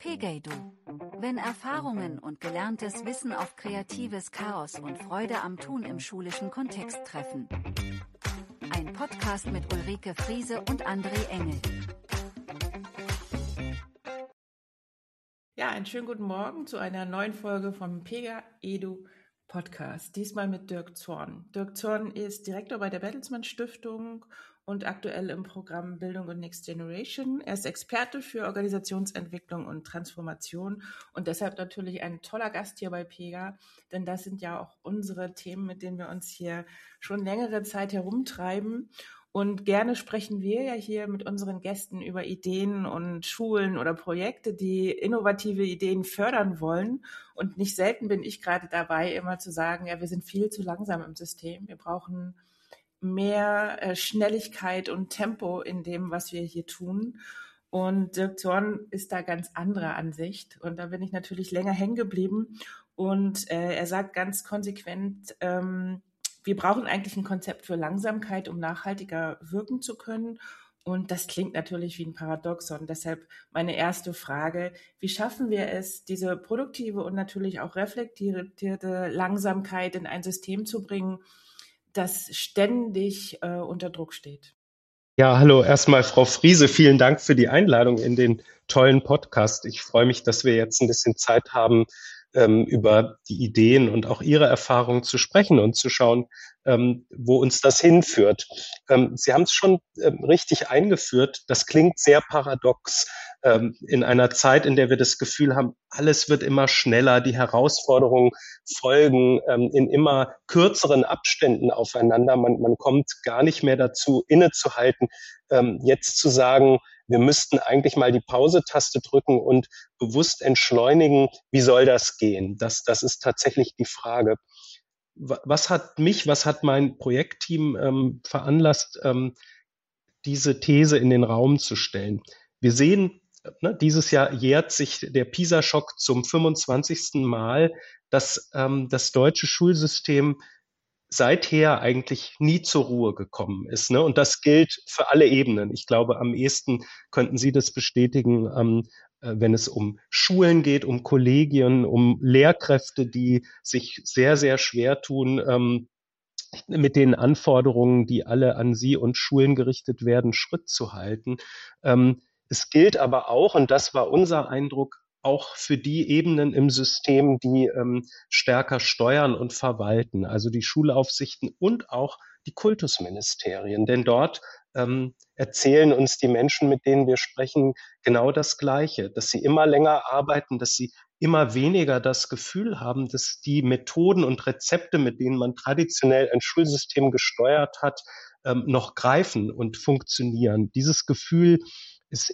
Pegeidu. Wenn Erfahrungen und gelerntes Wissen auf kreatives Chaos und Freude am Tun im schulischen Kontext treffen. Ein Podcast mit Ulrike Friese und André Engel. Ja, einen schönen guten Morgen zu einer neuen Folge vom Pegeidu Podcast. Diesmal mit Dirk Zorn. Dirk Zorn ist Direktor bei der Bertelsmann Stiftung und aktuell im Programm Bildung und Next Generation. Er ist Experte für Organisationsentwicklung und Transformation und deshalb natürlich ein toller Gast hier bei Pega, denn das sind ja auch unsere Themen, mit denen wir uns hier schon längere Zeit herumtreiben. Und gerne sprechen wir ja hier mit unseren Gästen über Ideen und Schulen oder Projekte, die innovative Ideen fördern wollen. Und nicht selten bin ich gerade dabei, immer zu sagen, ja, wir sind viel zu langsam im System. Wir brauchen mehr Schnelligkeit und Tempo in dem, was wir hier tun. Und Dirk Zorn ist da ganz anderer Ansicht. Und da bin ich natürlich länger hängen geblieben. Und er sagt ganz konsequent, wir brauchen eigentlich ein Konzept für Langsamkeit, um nachhaltiger wirken zu können. Und das klingt natürlich wie ein Paradoxon. Deshalb meine erste Frage: Wie schaffen wir es, diese produktive und natürlich auch reflektierte Langsamkeit in ein System zu bringen, das ständig unter Druck steht? Ja, hallo, erstmal Frau Friese, vielen Dank für die Einladung in den tollen Podcast. Ich freue mich, dass wir jetzt ein bisschen Zeit haben, über die Ideen und auch Ihre Erfahrungen zu sprechen und zu schauen, wo uns das hinführt. Sie haben es schon richtig eingeführt. Das klingt sehr paradox. In einer Zeit, in der wir das Gefühl haben, alles wird immer schneller, die Herausforderungen folgen in immer kürzeren Abständen aufeinander. Man kommt gar nicht mehr dazu, innezuhalten, jetzt zu sagen, wir müssten eigentlich mal die Pause-Taste drücken und bewusst entschleunigen. Wie soll das gehen? Das ist tatsächlich die Frage. Was hat mein Projektteam veranlasst, diese These in den Raum zu stellen? Wir sehen, dieses Jahr jährt sich der PISA-Schock zum 25. Mal, dass das deutsche Schulsystem seither eigentlich nie zur Ruhe gekommen ist. Ne? Und das gilt für alle Ebenen. Ich glaube, am ehesten könnten Sie das bestätigen, wenn es um Schulen geht, um Kollegien, um Lehrkräfte, die sich sehr, sehr schwer tun, mit den Anforderungen, die alle an Sie und Schulen gerichtet werden, Schritt zu halten. Es gilt aber auch, und das war unser Eindruck, auch für die Ebenen im System, die stärker steuern und verwalten, also die Schulaufsichten und auch die Kultusministerien. Denn dort erzählen uns die Menschen, mit denen wir sprechen, genau das Gleiche, dass sie immer länger arbeiten, dass sie immer weniger das Gefühl haben, dass die Methoden und Rezepte, mit denen man traditionell ein Schulsystem gesteuert hat, noch greifen und funktionieren. Dieses Gefühl ist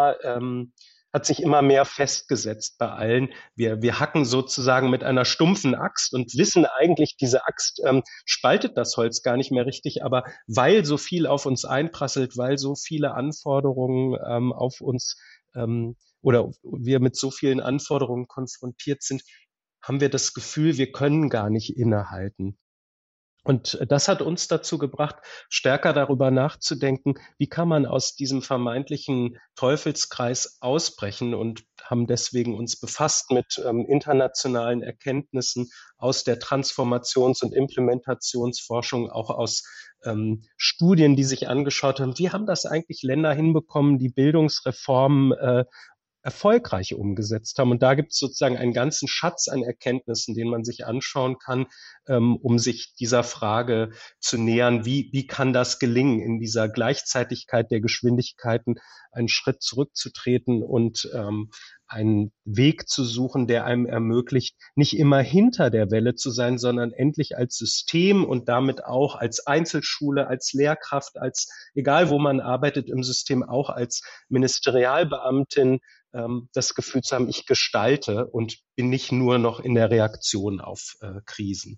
hat sich immer mehr festgesetzt bei allen. Wir hacken sozusagen mit einer stumpfen Axt und wissen eigentlich, diese Axt spaltet das Holz gar nicht mehr richtig, aber weil so viel auf uns einprasselt, weil so viele Anforderungen auf uns oder wir mit so vielen Anforderungen konfrontiert sind, haben wir das Gefühl, wir können gar nicht innehalten. Und das hat uns dazu gebracht, stärker darüber nachzudenken, wie kann man aus diesem vermeintlichen Teufelskreis ausbrechen, und haben deswegen uns befasst mit internationalen Erkenntnissen aus der Transformations- und Implementationsforschung, auch aus Studien, die sich angeschaut haben, wie haben das eigentlich Länder hinbekommen, die Bildungsreformen erfolgreich umgesetzt haben. Und da gibt es sozusagen einen ganzen Schatz an Erkenntnissen, den man sich anschauen kann, um sich dieser Frage zu nähern, wie kann das gelingen, in dieser Gleichzeitigkeit der Geschwindigkeiten einen Schritt zurückzutreten und einen Weg zu suchen, der einem ermöglicht, nicht immer hinter der Welle zu sein, sondern endlich als System und damit auch als Einzelschule, als Lehrkraft, als egal wo man arbeitet im System, auch als Ministerialbeamtin, das Gefühl zu haben, ich gestalte und bin nicht nur noch in der Reaktion auf Krisen.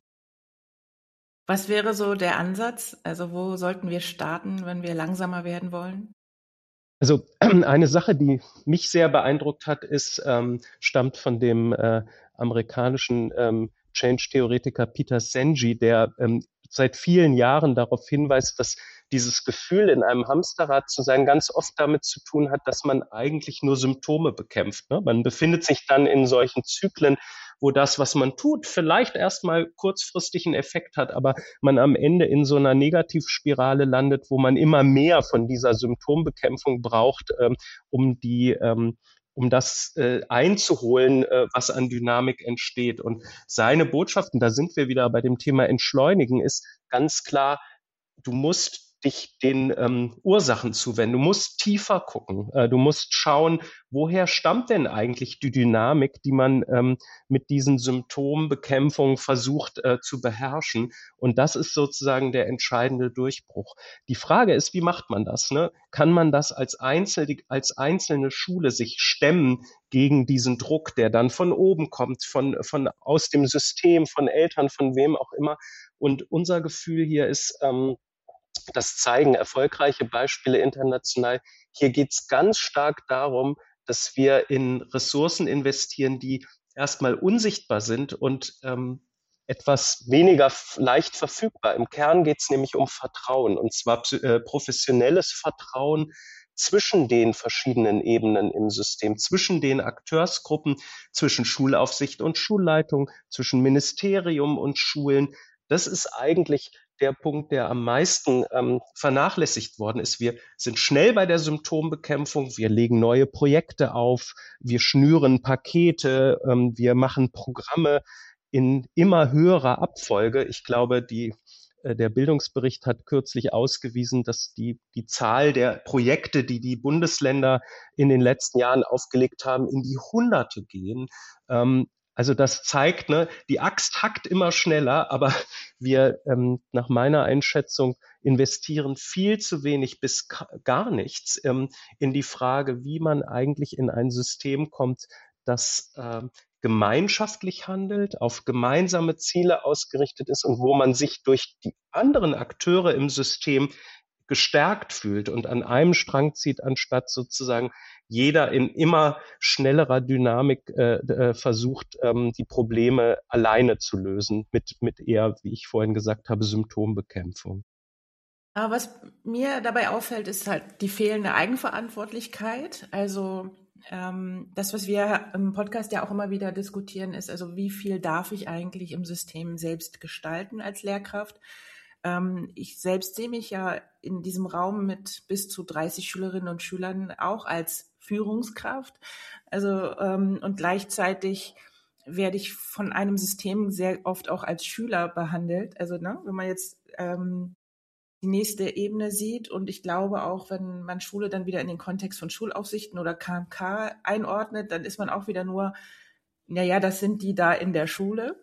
Was wäre so der Ansatz? Also wo sollten wir starten, wenn wir langsamer werden wollen? Also eine Sache, die mich sehr beeindruckt hat, stammt von dem amerikanischen Change-Theoretiker Peter Senge, der seit vielen Jahren darauf hinweist, dass dieses Gefühl, in einem Hamsterrad zu sein, ganz oft damit zu tun hat, dass man eigentlich nur Symptome bekämpft. Ne? Man befindet sich dann in solchen Zyklen, wo das, was man tut, vielleicht erstmal kurzfristig einen Effekt hat, aber man am Ende in so einer Negativspirale landet, wo man immer mehr von dieser Symptombekämpfung braucht, um das einzuholen, was an Dynamik entsteht. Und seine Botschaft, und da sind wir wieder bei dem Thema Entschleunigen, ist ganz klar, du musst dich den Ursachen zuwenden. Du musst tiefer gucken. Du musst schauen, woher stammt denn eigentlich die Dynamik, die man mit diesen Symptombekämpfungen versucht zu beherrschen. Und das ist sozusagen der entscheidende Durchbruch. Die Frage ist, wie macht man das? Ne? Kann man das als einzelne Schule sich stemmen gegen diesen Druck, der dann von oben kommt, von aus dem System, von Eltern, von wem auch immer? Und unser Gefühl hier ist, das zeigen erfolgreiche Beispiele international. Hier geht es ganz stark darum, dass wir in Ressourcen investieren, die erstmal unsichtbar sind und etwas weniger leicht verfügbar. Im Kern geht es nämlich um Vertrauen, und zwar professionelles Vertrauen zwischen den verschiedenen Ebenen im System, zwischen den Akteursgruppen, zwischen Schulaufsicht und Schulleitung, zwischen Ministerium und Schulen. Das ist eigentlich der Punkt, der am meisten vernachlässigt worden ist. Wir sind schnell bei der Symptombekämpfung, wir legen neue Projekte auf, wir schnüren Pakete, wir machen Programme in immer höherer Abfolge. Ich glaube, der Bildungsbericht hat kürzlich ausgewiesen, dass die Zahl der Projekte, die die Bundesländer in den letzten Jahren aufgelegt haben, in die Hunderte gehen. Also das zeigt, ne, die Axt hackt immer schneller, aber wir nach meiner Einschätzung investieren viel zu wenig bis gar nichts in die Frage, wie man eigentlich in ein System kommt, das gemeinschaftlich handelt, auf gemeinsame Ziele ausgerichtet ist und wo man sich durch die anderen Akteure im System gestärkt fühlt und an einem Strang zieht, anstatt sozusagen jeder in immer schnellerer Dynamik versucht, die Probleme alleine zu lösen, mit eher, wie ich vorhin gesagt habe, Symptombekämpfung. Aber was mir dabei auffällt, ist halt die fehlende Eigenverantwortlichkeit. Also das, was wir im Podcast ja auch immer wieder diskutieren, ist, also wie viel darf ich eigentlich im System selbst gestalten als Lehrkraft? Ich selbst sehe mich ja in diesem Raum mit bis zu 30 Schülerinnen und Schülern auch als Führungskraft. Also und gleichzeitig werde ich von einem System sehr oft auch als Schüler behandelt. Also ne, wenn man jetzt die nächste Ebene sieht, und ich glaube auch, wenn man Schule dann wieder in den Kontext von Schulaufsichten oder KMK einordnet, dann ist man auch wieder nur, naja, das sind die da in der Schule.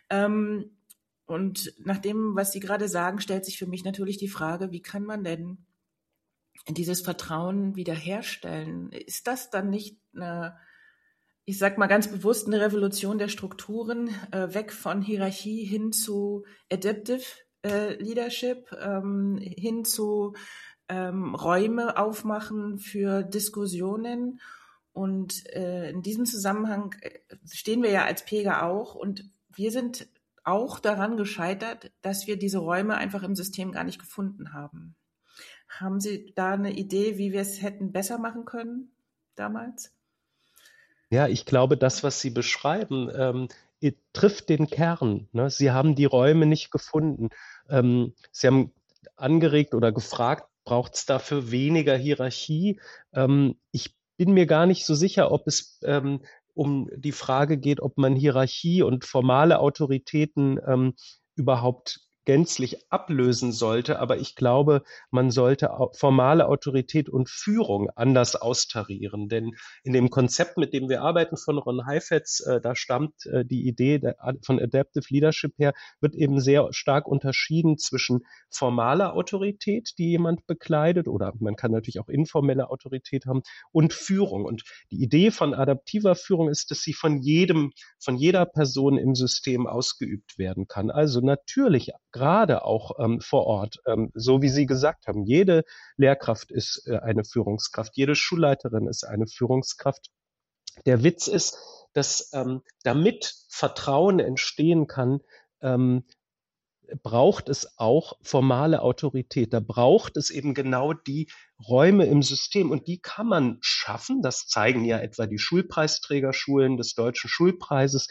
Und nach dem, was Sie gerade sagen, stellt sich für mich natürlich die Frage, wie kann man denn dieses Vertrauen wiederherstellen? Ist das dann nicht ich sag mal ganz bewusst, eine Revolution der Strukturen, weg von Hierarchie hin zu Adaptive Leadership, hin zu Räume aufmachen für Diskussionen? Und in diesem Zusammenhang stehen wir ja als PEGA auch, und wir sind auch daran gescheitert, dass wir diese Räume einfach im System gar nicht gefunden haben. Haben Sie da eine Idee, wie wir es hätten besser machen können damals? Ja, ich glaube, das, was Sie beschreiben, trifft den Kern. Ne? Sie haben die Räume nicht gefunden. Sie haben angeregt oder gefragt, braucht es dafür weniger Hierarchie? Ich bin mir gar nicht so sicher, ob es um die Frage geht, ob man Hierarchie und formale Autoritäten überhaupt gänzlich ablösen sollte. Aber ich glaube, man sollte formale Autorität und Führung anders austarieren. Denn in dem Konzept, mit dem wir arbeiten von Ron Heifetz, da stammt die Idee von Adaptive Leadership her, wird eben sehr stark unterschieden zwischen formaler Autorität, die jemand bekleidet, oder man kann natürlich auch informelle Autorität haben, und Führung. Und die Idee von adaptiver Führung ist, dass sie von jeder Person im System ausgeübt werden kann. Also natürlich gerade auch vor Ort, so wie Sie gesagt haben, jede Lehrkraft ist eine Führungskraft, jede Schulleiterin ist eine Führungskraft. Der Witz ist, dass damit Vertrauen entstehen kann, braucht es auch formale Autorität. Da braucht es eben genau die Räume im System und die kann man schaffen. Das zeigen ja etwa die Schulpreisträgerschulen des Deutschen Schulpreises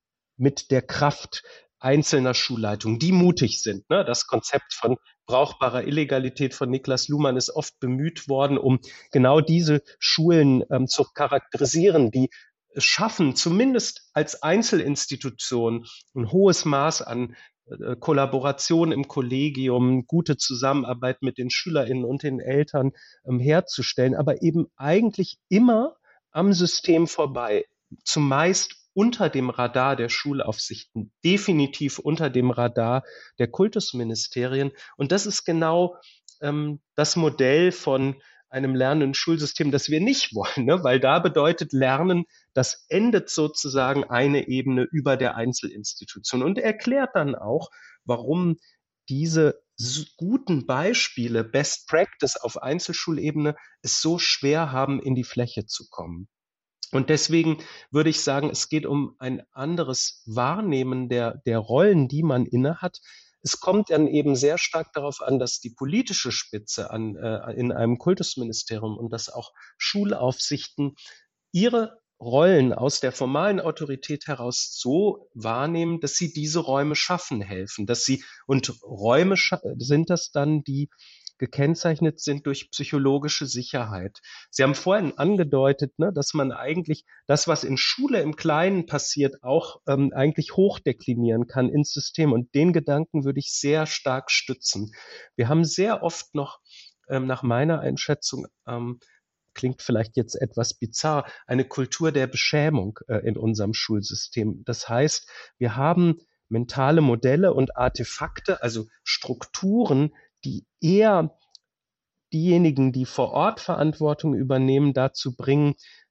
mit der Kraft einzelner Schulleitungen, die mutig sind. Ne? Das Konzept von brauchbarer Illegalität von Niklas Luhmann ist oft bemüht worden, um genau diese Schulen zu charakterisieren, die es schaffen, zumindest als Einzelinstitution ein hohes Maß an Kollaboration im Kollegium, gute Zusammenarbeit mit den SchülerInnen und den Eltern herzustellen, aber eben eigentlich immer am System vorbei, zumeist unter dem Radar der Schulaufsichten, definitiv unter dem Radar der Kultusministerien. Und das ist genau das Modell von einem lernenden Schulsystem, das wir nicht wollen, ne? Weil da bedeutet Lernen, das endet sozusagen eine Ebene über der Einzelinstitution und erklärt dann auch, warum diese guten Beispiele, Best Practice auf Einzelschulebene, es so schwer haben, in die Fläche zu kommen. Und deswegen würde ich sagen, es geht um ein anderes Wahrnehmen der Rollen, die man innehat. Es kommt dann eben sehr stark darauf an, dass die politische Spitze in einem Kultusministerium und dass auch Schulaufsichten ihre Rollen aus der formalen Autorität heraus so wahrnehmen, dass sie diese Räume schaffen helfen, und Räume sind das dann, die gekennzeichnet sind durch psychologische Sicherheit. Sie haben vorhin angedeutet, ne, dass man eigentlich das, was in Schule im Kleinen passiert, auch eigentlich hochdeklinieren kann ins System. Und den Gedanken würde ich sehr stark stützen. Wir haben sehr oft noch, nach meiner Einschätzung, klingt vielleicht jetzt etwas bizarr, eine Kultur der Beschämung in unserem Schulsystem. Das heißt, wir haben mentale Modelle und Artefakte, also Strukturen, die eher diejenigen, die vor Ort Verantwortung übernehmen, dazu bringen,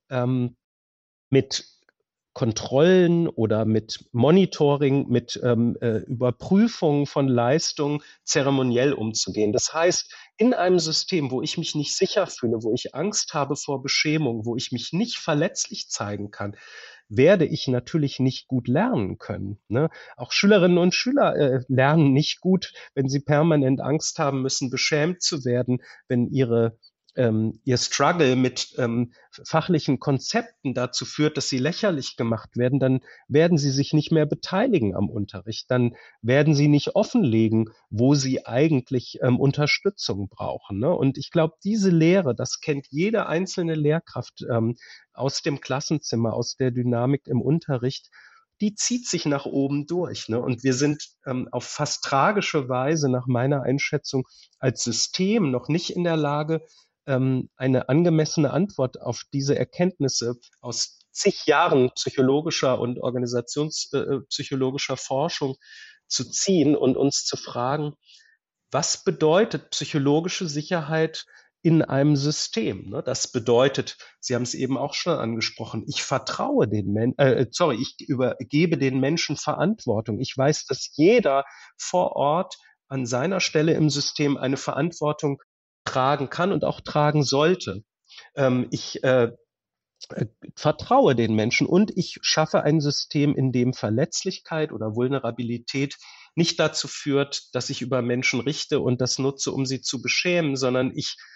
mit Kontrollen oder mit Monitoring, mit Überprüfungen von Leistungen zeremoniell umzugehen. Das heißt, in einem System, wo ich mich nicht sicher fühle, wo ich Angst habe vor Beschämung, wo ich mich nicht verletzlich zeigen kann, werde ich natürlich nicht gut lernen können. Ne? Auch Schülerinnen und Schüler lernen nicht gut, wenn sie permanent Angst haben müssen, beschämt zu werden, wenn ihr Struggle mit fachlichen Konzepten dazu führt, dass sie lächerlich gemacht werden, dann werden sie sich nicht mehr beteiligen am Unterricht. Dann werden sie nicht offenlegen, wo sie eigentlich Unterstützung brauchen. Ne? Und ich glaube, diese Lehre, das kennt jede einzelne Lehrkraft aus dem Klassenzimmer, aus der Dynamik im Unterricht, die zieht sich nach oben durch. Ne? Und wir sind auf fast tragische Weise nach meiner Einschätzung als System noch nicht in der Lage, eine angemessene Antwort auf diese Erkenntnisse aus zig Jahren psychologischer und organisationspsychologischer Forschung zu ziehen und uns zu fragen, was bedeutet psychologische Sicherheit in einem System? Ne? Das bedeutet, Sie haben es eben auch schon angesprochen, ich vertraue ich übergebe den Menschen Verantwortung. Ich weiß, dass jeder vor Ort an seiner Stelle im System eine Verantwortung tragen kann und auch tragen sollte. Ich vertraue den Menschen und ich schaffe ein System, in dem Verletzlichkeit oder Vulnerabilität nicht dazu führt, dass ich über Menschen richte und das nutze, um sie zu beschämen, sondern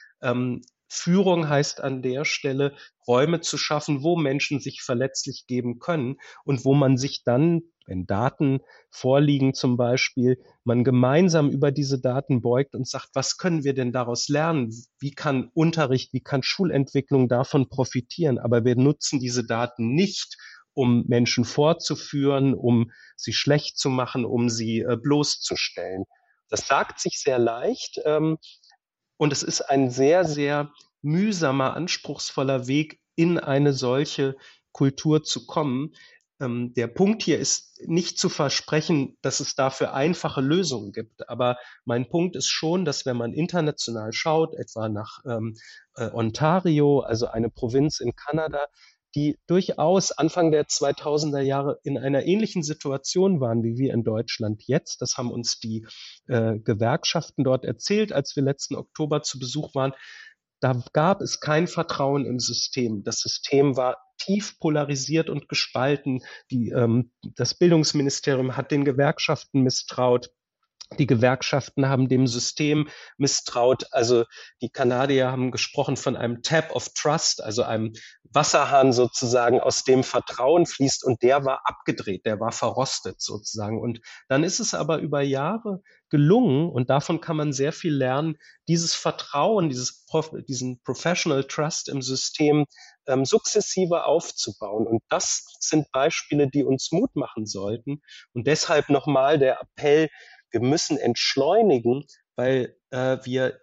Führung heißt an der Stelle, Räume zu schaffen, wo Menschen sich verletzlich geben können und wo man sich dann, wenn Daten vorliegen zum Beispiel, man gemeinsam über diese Daten beugt und sagt, was können wir denn daraus lernen? Wie kann Unterricht, wie kann Schulentwicklung davon profitieren? Aber wir nutzen diese Daten nicht, um Menschen vorzuführen, um sie schlecht zu machen, um sie bloßzustellen. Das sagt sich sehr leicht, und es ist ein sehr, sehr mühsamer, anspruchsvoller Weg, in eine solche Kultur zu kommen. Der Punkt hier ist nicht zu versprechen, dass es dafür einfache Lösungen gibt. Aber mein Punkt ist schon, dass wenn man international schaut, etwa nach Ontario, also eine Provinz in Kanada, die durchaus Anfang der 2000er Jahre in einer ähnlichen Situation waren wie wir in Deutschland jetzt. Das haben uns die Gewerkschaften dort erzählt, als wir letzten Oktober zu Besuch waren. Da gab es kein Vertrauen im System. Das System war tief polarisiert und gespalten. Das Bildungsministerium hat den Gewerkschaften misstraut. Die Gewerkschaften haben dem System misstraut. Also die Kanadier haben gesprochen von einem Tap of Trust, also einem Wasserhahn sozusagen, aus dem Vertrauen fließt, und der war abgedreht, der war verrostet sozusagen. Und dann ist es aber über Jahre gelungen, und davon kann man sehr viel lernen, dieses Vertrauen, diesen Professional Trust im System sukzessive aufzubauen. Und das sind Beispiele, die uns Mut machen sollten. Und deshalb nochmal der Appell: Wir müssen entschleunigen, weil wir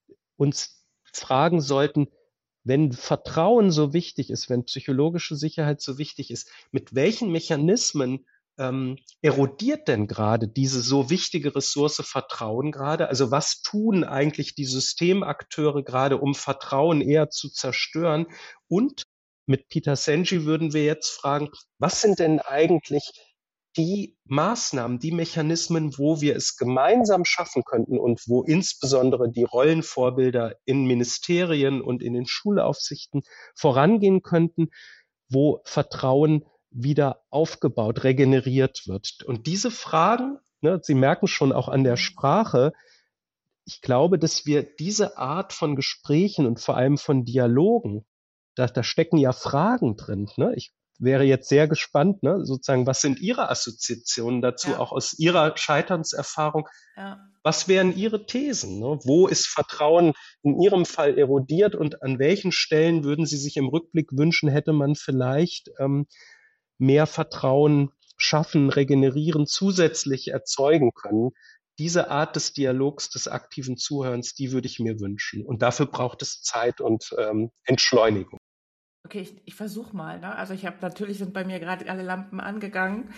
uns fragen sollten, wenn Vertrauen so wichtig ist, wenn psychologische Sicherheit so wichtig ist, mit welchen Mechanismen erodiert denn gerade diese so wichtige Ressource Vertrauen gerade? Also was tun eigentlich die Systemakteure gerade, um Vertrauen eher zu zerstören? Und mit Peter Senge würden wir jetzt fragen, was sind denn eigentlich die Maßnahmen, die Mechanismen, wo wir es gemeinsam schaffen könnten und wo insbesondere die Rollenvorbilder in Ministerien und in den Schulaufsichten vorangehen könnten, wo Vertrauen wieder aufgebaut, regeneriert wird. Und diese Fragen, Sie merken schon auch an der Sprache, ich glaube, dass wir diese Art von Gesprächen und vor allem von Dialogen, da stecken ja Fragen drin. Ich wäre jetzt sehr gespannt, sozusagen, was sind Ihre Assoziationen dazu, auch aus Ihrer Scheiternserfahrung? Ja. Was wären Ihre Thesen? Wo ist Vertrauen in Ihrem Fall erodiert und an welchen Stellen würden Sie sich im Rückblick wünschen, hätte man vielleicht mehr Vertrauen schaffen, regenerieren, zusätzlich erzeugen können? Diese Art des Dialogs, des aktiven Zuhörens, die würde ich mir wünschen. Und dafür braucht es Zeit und Entschleunigung. Okay, ich versuche mal. Also natürlich sind bei mir gerade alle Lampen angegangen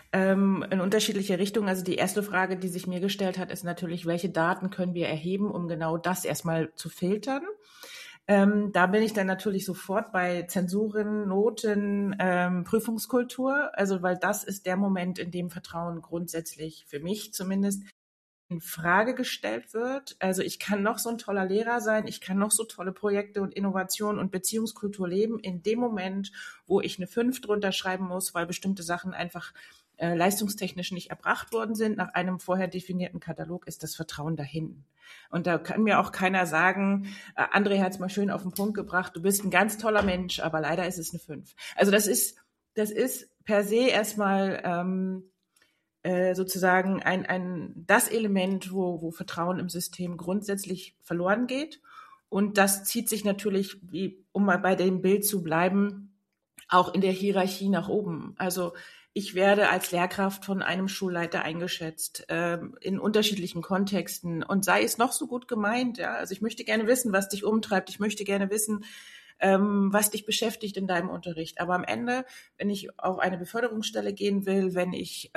in unterschiedliche Richtungen. Also die erste Frage, die sich mir gestellt hat, ist natürlich, welche Daten können wir erheben, um genau das erstmal zu filtern? Da bin ich dann natürlich sofort bei Zensuren, Noten, Prüfungskultur. Also weil das ist der Moment, in dem Vertrauen grundsätzlich, für mich zumindest, in Frage gestellt wird. Also ich kann noch so ein toller Lehrer sein, ich kann noch so tolle Projekte und Innovation und Beziehungskultur leben. In dem Moment, wo ich eine 5 drunter schreiben muss, weil bestimmte Sachen einfach leistungstechnisch nicht erbracht worden sind, nach einem vorher definierten Katalog, ist das Vertrauen dahin. Und da kann mir auch keiner sagen, André hat es mal schön auf den Punkt gebracht, du bist ein ganz toller Mensch, aber leider ist es eine 5. Also das ist per se erstmal sozusagen das Element, wo Vertrauen im System grundsätzlich verloren geht. Und das zieht sich natürlich, um mal bei dem Bild zu bleiben, auch in der Hierarchie nach oben. Also ich werde als Lehrkraft von einem Schulleiter eingeschätzt, in unterschiedlichen Kontexten, und sei es noch so gut gemeint. Ja? Also ich möchte gerne wissen, was dich umtreibt. Ich möchte gerne wissen, was dich beschäftigt in deinem Unterricht. Aber am Ende, wenn ich auf eine Beförderungsstelle gehen will, wenn ich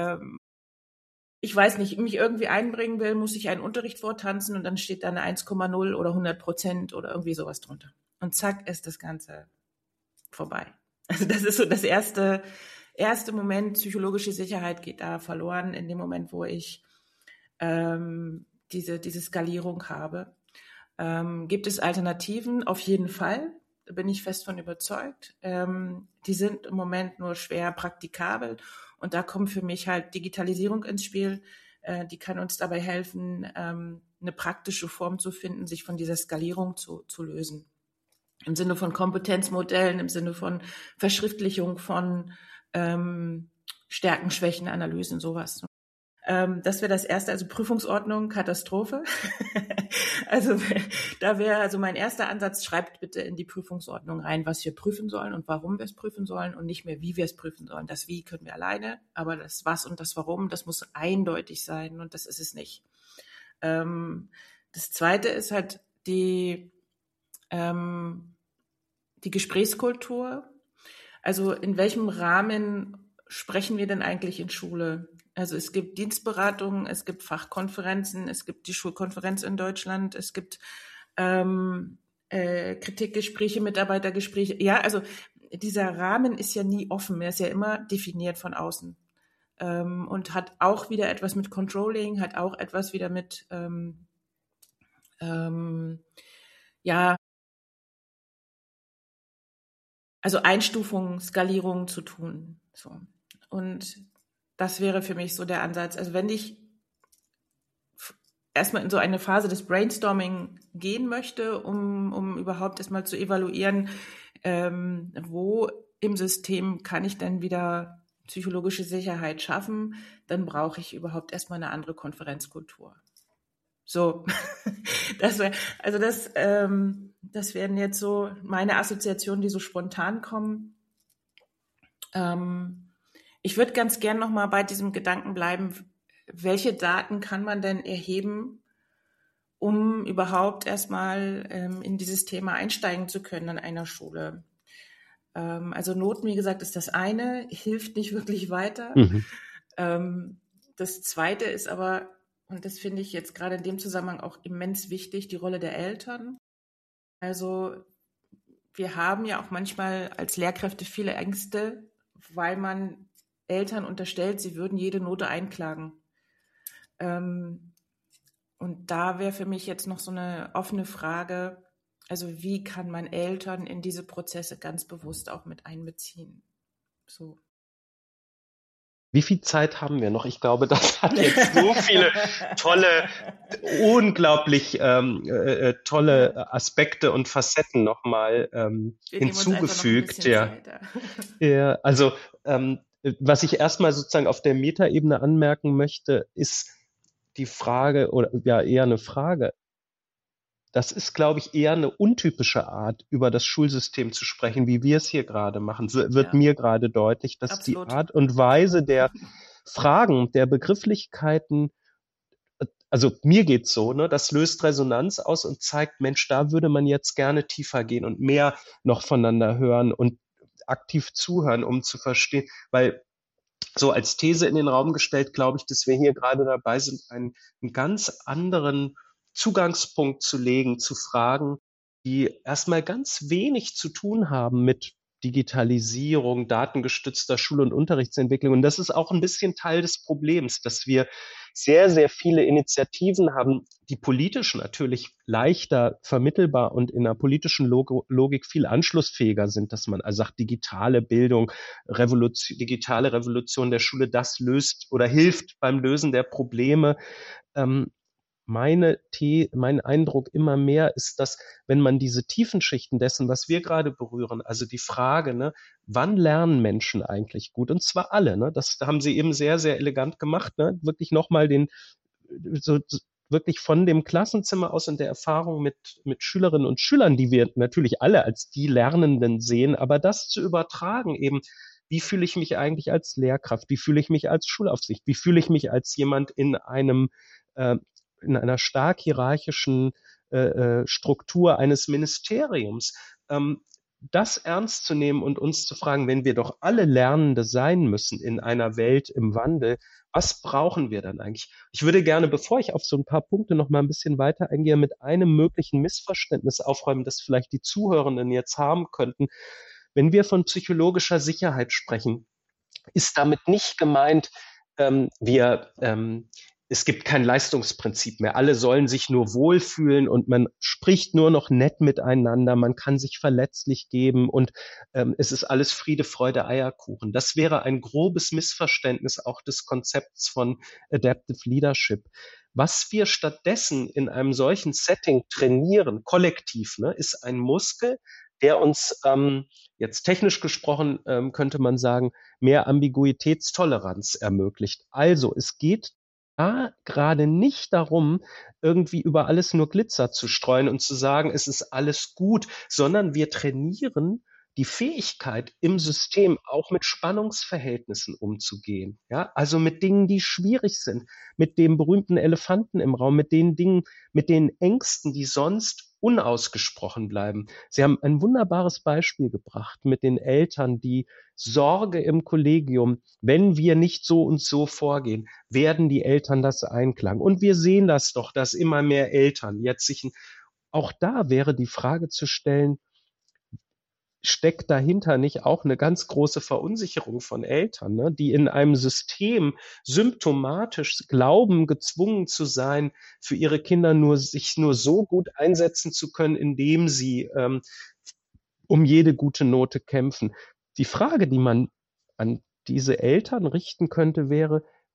weiß nicht, mich irgendwie einbringen will, muss ich einen Unterricht vortanzen und dann steht da eine 1,0 oder 100% oder irgendwie sowas drunter. Und zack, ist das Ganze vorbei. Also das ist so das erste Moment, psychologische Sicherheit geht da verloren in dem Moment, wo ich diese Skalierung habe. Gibt es Alternativen? Auf jeden Fall. Da bin ich fest von überzeugt. Die sind im Moment nur schwer praktikabel. Und da kommt für mich halt Digitalisierung ins Spiel. Die kann uns dabei helfen, eine praktische Form zu finden, sich von dieser Skalierung zu lösen. Im Sinne von Kompetenzmodellen, im Sinne von Verschriftlichung von Stärken, Schwächen, Analysen, sowas. Das wäre das Erste, also Prüfungsordnung, Katastrophe. Also da wäre also mein erster Ansatz, schreibt bitte in die Prüfungsordnung rein, was wir prüfen sollen und warum wir es prüfen sollen und nicht mehr, wie wir es prüfen sollen. Das Wie können wir alleine, aber das Was und das Warum, das muss eindeutig sein und das ist es nicht. Das Zweite ist halt die Gesprächskultur. Also in welchem Rahmen sprechen wir denn eigentlich in Schule? Also es gibt Dienstberatungen, es gibt Fachkonferenzen, es gibt die Schulkonferenz in Deutschland, es gibt Kritikgespräche, Mitarbeitergespräche. Ja, also dieser Rahmen ist ja nie offen, er ist ja immer definiert von außen und hat auch wieder etwas mit Controlling, hat auch etwas wieder mit also Einstufung, Skalierung zu tun. So. Und das wäre für mich so der Ansatz. Also wenn ich erstmal in so eine Phase des Brainstorming gehen möchte, um überhaupt erstmal zu evaluieren, wo im System kann ich denn wieder psychologische Sicherheit schaffen, dann brauche ich überhaupt erstmal eine andere Konferenzkultur. So, das wären jetzt so meine Assoziationen, die so spontan kommen. Ich würde ganz gern nochmal bei diesem Gedanken bleiben, welche Daten kann man denn erheben, um überhaupt erstmal in dieses Thema einsteigen zu können an einer Schule. Also Noten, wie gesagt, ist das eine, hilft nicht wirklich weiter. Das zweite ist aber, und das finde ich jetzt gerade in dem Zusammenhang auch immens wichtig, die Rolle der Eltern. Also wir haben ja auch manchmal als Lehrkräfte viele Ängste, weil man Eltern unterstellt, sie würden jede Note einklagen. Und da wäre für mich jetzt noch so eine offene Frage, also wie kann man Eltern in diese Prozesse ganz bewusst auch mit einbeziehen? So. Wie viel Zeit haben wir noch? Ich glaube, das hat jetzt so viele unglaublich tolle Aspekte und Facetten nochmal hinzugefügt. Also was ich erstmal sozusagen auf der Metaebene anmerken möchte, ist die Frage, oder ja eher eine Frage. Das ist, glaube ich, eher eine untypische Art, über das Schulsystem zu sprechen, wie wir es hier gerade machen. So wird mir gerade deutlich, dass Absolut. Die Art und Weise der Fragen, der Begrifflichkeiten, also mir geht's so, ne, das löst Resonanz aus und zeigt, Mensch, da würde man jetzt gerne tiefer gehen und mehr noch voneinander hören und aktiv zuhören, um zu verstehen, weil so als These in den Raum gestellt, glaube ich, dass wir hier gerade dabei sind, einen ganz anderen Zugangspunkt zu legen, zu Fragen, die erstmal ganz wenig zu tun haben mit Digitalisierung, datengestützter Schul- und Unterrichtsentwicklung. Und das ist auch ein bisschen Teil des Problems, dass wir sehr, sehr viele Initiativen haben, die politisch natürlich leichter vermittelbar und in einer politischen Logik viel anschlussfähiger sind, dass man also sagt, digitale Bildung, digitale Revolution der Schule, das löst oder hilft beim Lösen der Probleme. Mein Eindruck immer mehr ist, dass wenn man diese tiefen Schichten dessen, was wir gerade berühren, also die Frage, ne, wann lernen Menschen eigentlich gut? Und zwar alle, ne? Das haben Sie eben sehr, sehr elegant gemacht, ne? Wirklich nochmal wirklich von dem Klassenzimmer aus und der Erfahrung mit Schülerinnen und Schülern, die wir natürlich alle als die Lernenden sehen, aber das zu übertragen eben, wie fühle ich mich eigentlich als Lehrkraft? Wie fühle ich mich als Schulaufsicht? Wie fühle ich mich als jemand in einer stark hierarchischen Struktur eines Ministeriums, das ernst zu nehmen und uns zu fragen, wenn wir doch alle Lernende sein müssen in einer Welt im Wandel, was brauchen wir dann eigentlich? Ich würde gerne, bevor ich auf so ein paar Punkte noch mal ein bisschen weiter eingehe, mit einem möglichen Missverständnis aufräumen, das vielleicht die Zuhörenden jetzt haben könnten. Wenn wir von psychologischer Sicherheit sprechen, ist damit nicht gemeint, es gibt kein Leistungsprinzip mehr. Alle sollen sich nur wohlfühlen und man spricht nur noch nett miteinander. Man kann sich verletzlich geben und es ist alles Friede, Freude, Eierkuchen. Das wäre ein grobes Missverständnis auch des Konzepts von Adaptive Leadership. Was wir stattdessen in einem solchen Setting trainieren, kollektiv, ne, ist ein Muskel, der uns jetzt technisch gesprochen könnte man sagen, mehr Ambiguitätstoleranz ermöglicht. Also es geht gerade nicht darum, irgendwie über alles nur Glitzer zu streuen und zu sagen, es ist alles gut, sondern wir trainieren die Fähigkeit im System auch mit Spannungsverhältnissen umzugehen. Ja, also mit Dingen, die schwierig sind, mit dem berühmten Elefanten im Raum, mit den Dingen, mit den Ängsten, die sonst unausgesprochen bleiben. Sie haben ein wunderbares Beispiel gebracht mit den Eltern, die Sorge im Kollegium, wenn wir nicht so und so vorgehen, werden die Eltern das einklagen. Und wir sehen das doch, dass immer mehr Eltern jetzt sich, auch da wäre die Frage zu stellen, steckt dahinter nicht auch eine ganz große Verunsicherung von Eltern, ne, die in einem System symptomatisch glauben, gezwungen zu sein, für ihre Kinder sich nur so gut einsetzen zu können, indem sie um jede gute Note kämpfen. Die Frage, die man an diese Eltern richten könnte, wäre,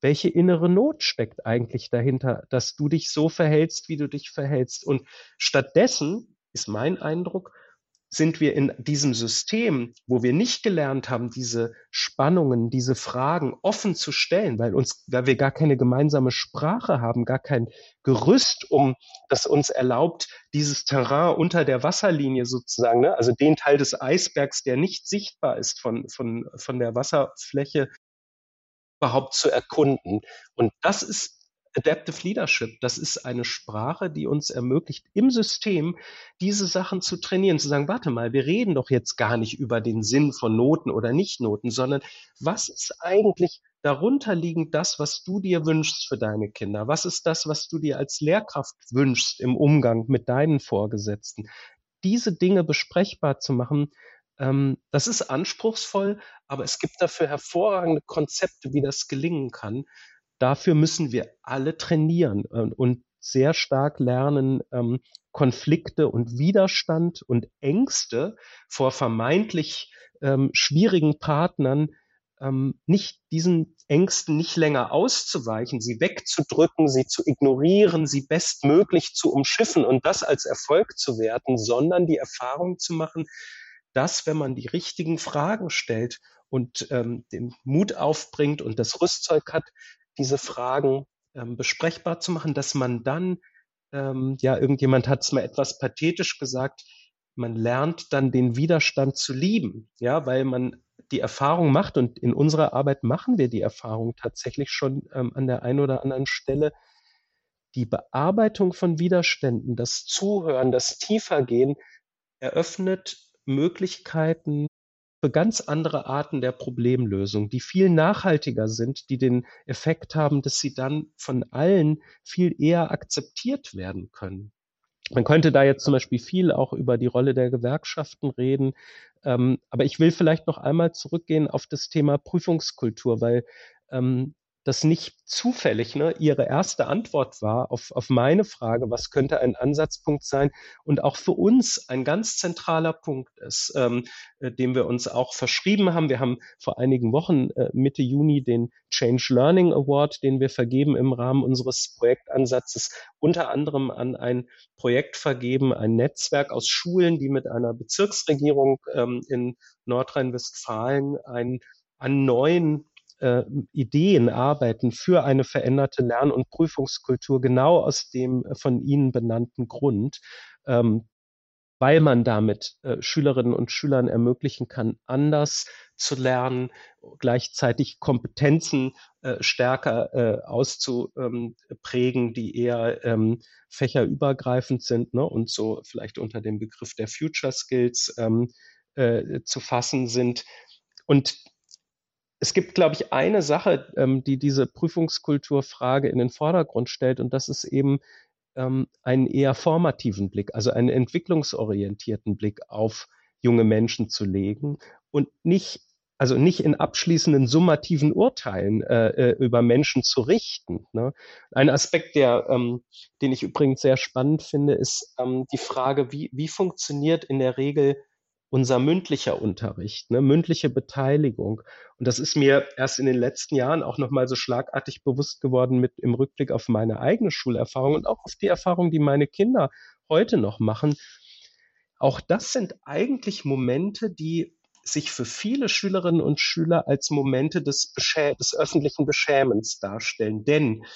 welche innere Not steckt eigentlich dahinter, dass du dich so verhältst, wie du dich verhältst. Und stattdessen ist mein Eindruck, sind wir in diesem System, wo wir nicht gelernt haben, diese Spannungen, diese Fragen offen zu stellen, weil wir gar keine gemeinsame Sprache haben, gar kein Gerüst, das uns erlaubt, dieses Terrain unter der Wasserlinie sozusagen, ne, also den Teil des Eisbergs, der nicht sichtbar ist von der Wasserfläche, überhaupt zu erkunden. Und das ist Adaptive Leadership. Das ist eine Sprache, die uns ermöglicht, im System diese Sachen zu trainieren, zu sagen, warte mal, wir reden doch jetzt gar nicht über den Sinn von Noten oder Nicht-Noten, sondern was ist eigentlich darunter liegend das, was du dir wünschst für deine Kinder? Was ist das, was du dir als Lehrkraft wünschst im Umgang mit deinen Vorgesetzten? Diese Dinge besprechbar zu machen, das ist anspruchsvoll, aber es gibt dafür hervorragende Konzepte, wie das gelingen kann. Dafür müssen wir alle trainieren und sehr stark lernen, Konflikte und Widerstand und Ängste vor vermeintlich schwierigen Partnern, nicht diesen Ängsten nicht länger auszuweichen, sie wegzudrücken, sie zu ignorieren, sie bestmöglich zu umschiffen und das als Erfolg zu werten, sondern die Erfahrung zu machen, dass, wenn man die richtigen Fragen stellt und den Mut aufbringt und das Rüstzeug hat, diese Fragen besprechbar zu machen, dass man dann, irgendjemand hat es mal etwas pathetisch gesagt, man lernt dann den Widerstand zu lieben, ja, weil man die Erfahrung macht und in unserer Arbeit machen wir die Erfahrung tatsächlich schon an der einen oder anderen Stelle, die Bearbeitung von Widerständen, das Zuhören, das Tiefergehen eröffnet Möglichkeiten für ganz andere Arten der Problemlösung, die viel nachhaltiger sind, die den Effekt haben, dass sie dann von allen viel eher akzeptiert werden können. Man könnte da jetzt zum Beispiel viel auch über die Rolle der Gewerkschaften reden, aber ich will vielleicht noch einmal zurückgehen auf das Thema Prüfungskultur, weil das nicht zufällig, ne, Ihre erste Antwort war auf meine Frage, was könnte ein Ansatzpunkt sein und auch für uns ein ganz zentraler Punkt ist, dem wir uns auch verschrieben haben. Wir haben vor einigen Wochen, Mitte Juni, den Change Learning Award, den wir vergeben im Rahmen unseres Projektansatzes, unter anderem an ein Projekt vergeben, ein Netzwerk aus Schulen, die mit einer Bezirksregierung in Nordrhein-Westfalen an neuen Ideen arbeiten für eine veränderte Lern- und Prüfungskultur, genau aus dem von Ihnen benannten Grund, weil man damit Schülerinnen und Schülern ermöglichen kann, anders zu lernen, gleichzeitig Kompetenzen stärker auszuprägen, die eher fächerübergreifend sind, ne, und so vielleicht unter dem Begriff der Future Skills zu fassen sind. Und es gibt, glaube ich, eine Sache, die diese Prüfungskulturfrage in den Vordergrund stellt, und das ist eben einen eher formativen Blick, also einen entwicklungsorientierten Blick auf junge Menschen zu legen und nicht in abschließenden summativen Urteilen über Menschen zu richten. Ne? Ein Aspekt, den ich übrigens sehr spannend finde, ist die Frage, wie funktioniert in der Regel unser mündlicher Unterricht, ne, mündliche Beteiligung. Und das ist mir erst in den letzten Jahren auch nochmal so schlagartig bewusst geworden mit im Rückblick auf meine eigene Schulerfahrung und auch auf die Erfahrung, die meine Kinder heute noch machen. Auch das sind eigentlich Momente, die sich für viele Schülerinnen und Schüler als Momente des öffentlichen Beschämens darstellen. Denn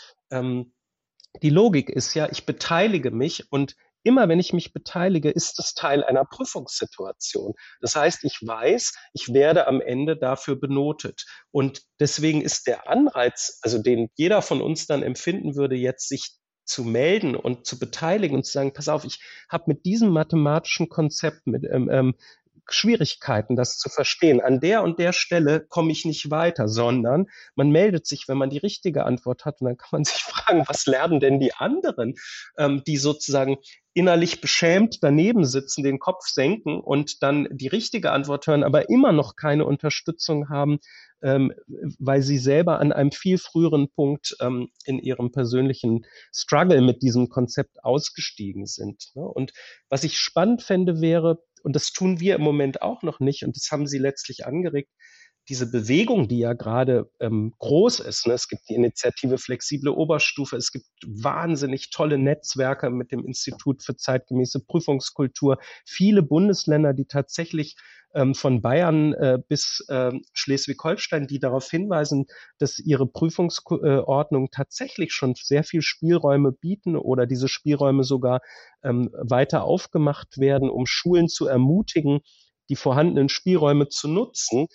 die Logik ist ja, ich beteilige mich und immer wenn ich mich beteilige, ist es Teil einer Prüfungssituation. Das heißt, ich weiß, ich werde am Ende dafür benotet. Und deswegen ist der Anreiz, also den jeder von uns dann empfinden würde, jetzt sich zu melden und zu beteiligen und zu sagen, pass auf, ich habe mit diesem mathematischen Konzept mit Schwierigkeiten, das zu verstehen. An der und der Stelle komme ich nicht weiter, sondern man meldet sich, wenn man die richtige Antwort hat, und dann kann man sich fragen, was lernen denn die anderen, die sozusagen innerlich beschämt daneben sitzen, den Kopf senken und dann die richtige Antwort hören, aber immer noch keine Unterstützung haben, weil sie selber an einem viel früheren Punkt in ihrem persönlichen Struggle mit diesem Konzept ausgestiegen sind. Ne? Und was ich spannend fände wäre, und das tun wir im Moment auch noch nicht, und das haben Sie letztlich angeregt, diese Bewegung, die ja gerade groß ist, ne? Es gibt die Initiative Flexible Oberstufe, es gibt wahnsinnig tolle Netzwerke mit dem Institut für zeitgemäße Prüfungskultur, viele Bundesländer, die tatsächlich von Bayern bis Schleswig-Holstein, die darauf hinweisen, dass ihre Prüfungsordnung tatsächlich schon sehr viel Spielräume bieten oder diese Spielräume sogar weiter aufgemacht werden, um Schulen zu ermutigen, die vorhandenen Spielräume zu nutzen.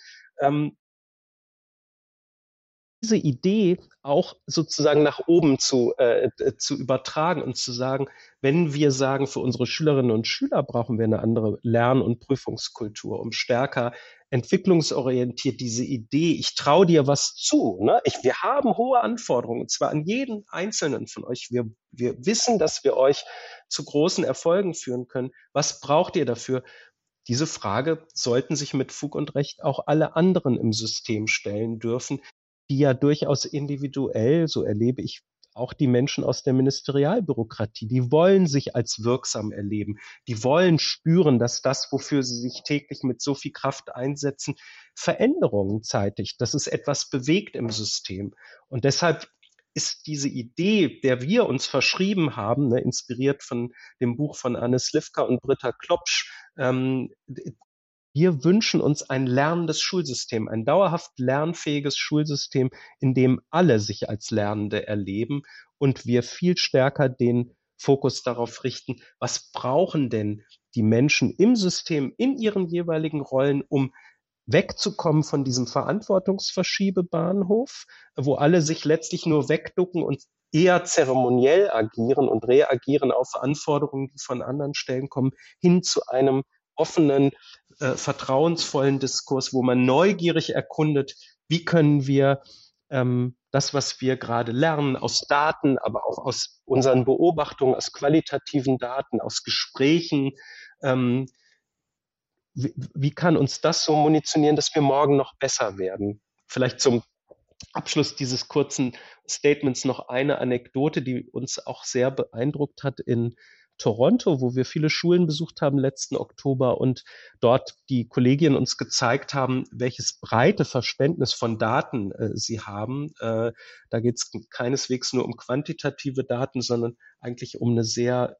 Diese Idee auch sozusagen nach oben zu übertragen und zu sagen, wenn wir sagen, für unsere Schülerinnen und Schüler brauchen wir eine andere Lern- und Prüfungskultur, um stärker entwicklungsorientiert diese Idee, ich traue dir was zu, ne? Wir haben hohe Anforderungen, und zwar an jeden Einzelnen von euch. Wir wissen, dass wir euch zu großen Erfolgen führen können. Was braucht ihr dafür? Diese Frage sollten sich mit Fug und Recht auch alle anderen im System stellen dürfen, die ja durchaus individuell, so erlebe ich auch die Menschen aus der Ministerialbürokratie, die wollen sich als wirksam erleben, die wollen spüren, dass das, wofür sie sich täglich mit so viel Kraft einsetzen, Veränderungen zeitigt, dass es etwas bewegt im System. Und deshalb ist diese Idee, der wir uns verschrieben haben, ne, inspiriert von dem Buch von Anne Slivka und Britta Klopsch, wir wünschen uns ein lernendes Schulsystem, ein dauerhaft lernfähiges Schulsystem, in dem alle sich als Lernende erleben und wir viel stärker den Fokus darauf richten, was brauchen denn die Menschen im System, in ihren jeweiligen Rollen, um wegzukommen von diesem Verantwortungsverschiebebahnhof, wo alle sich letztlich nur wegducken und eher zeremoniell agieren und reagieren auf Anforderungen, die von anderen Stellen kommen, hin zu einem offenen, vertrauensvollen Diskurs, wo man neugierig erkundet, wie können wir das, was wir gerade lernen, aus Daten, aber auch aus unseren Beobachtungen, aus qualitativen Daten, aus Gesprächen, wie kann uns das so munitionieren, dass wir morgen noch besser werden? Vielleicht zum Abschluss dieses kurzen Statements noch eine Anekdote, die uns auch sehr beeindruckt hat in Toronto, wo wir viele Schulen besucht haben letzten Oktober und dort die Kolleginnen uns gezeigt haben, welches breite Verständnis von Daten sie haben. Da geht es keineswegs nur um quantitative Daten, sondern eigentlich um eine sehr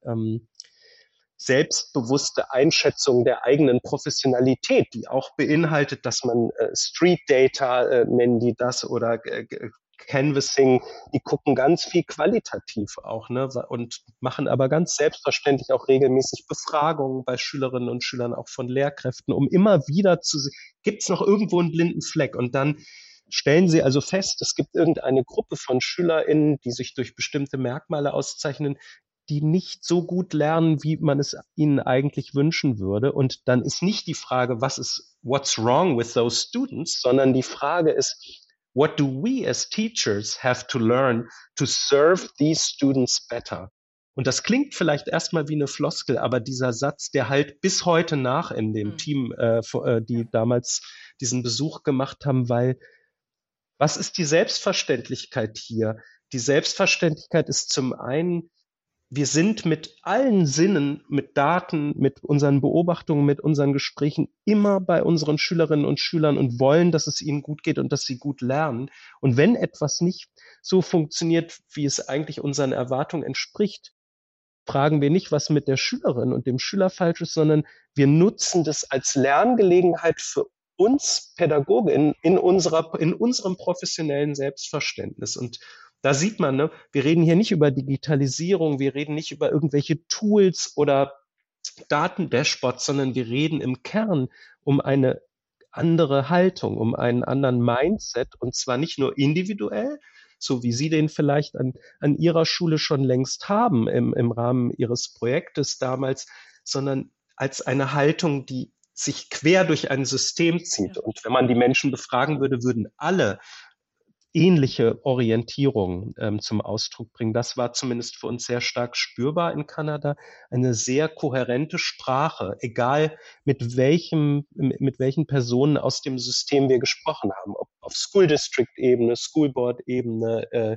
selbstbewusste Einschätzung der eigenen Professionalität, die auch beinhaltet, dass man Street Data nennen die das oder Canvassing, die gucken ganz viel qualitativ auch, ne, und machen aber ganz selbstverständlich auch regelmäßig Befragungen bei Schülerinnen und Schülern, auch von Lehrkräften, um immer wieder zu sehen, gibt es noch irgendwo einen blinden Fleck? Und dann stellen sie also fest, es gibt irgendeine Gruppe von SchülerInnen, die sich durch bestimmte Merkmale auszeichnen, die nicht so gut lernen, wie man es ihnen eigentlich wünschen würde. Und dann ist nicht die Frage, what's wrong with those students, sondern die Frage ist, what do we as teachers have to learn to serve these students better? Und das klingt vielleicht erstmal wie eine Floskel, aber dieser Satz, der halt bis heute nach in dem Team, die damals diesen Besuch gemacht haben, weil was ist die Selbstverständlichkeit hier? Die Selbstverständlichkeit ist zum einen, wir sind mit allen Sinnen, mit Daten, mit unseren Beobachtungen, mit unseren Gesprächen immer bei unseren Schülerinnen und Schülern und wollen, dass es ihnen gut geht und dass sie gut lernen. Und wenn etwas nicht so funktioniert, wie es eigentlich unseren Erwartungen entspricht, fragen wir nicht, was mit der Schülerin und dem Schüler falsch ist, sondern wir nutzen das als Lerngelegenheit für uns Pädagogen in unserem professionellen Selbstverständnis. Und da sieht man, ne, wir reden hier nicht über Digitalisierung, wir reden nicht über irgendwelche Tools oder Datendashboards, sondern wir reden im Kern um eine andere Haltung, um einen anderen Mindset und zwar nicht nur individuell, so wie Sie den vielleicht an Ihrer Schule schon längst haben im Rahmen Ihres Projektes damals, sondern als eine Haltung, die sich quer durch ein System zieht. Und wenn man die Menschen befragen würde, würden alle ähnliche Orientierung zum Ausdruck bringen. Das war zumindest für uns sehr stark spürbar in Kanada. Eine sehr kohärente Sprache, egal mit welchen Personen aus dem System wir gesprochen haben, ob auf School District Ebene, School Board Ebene,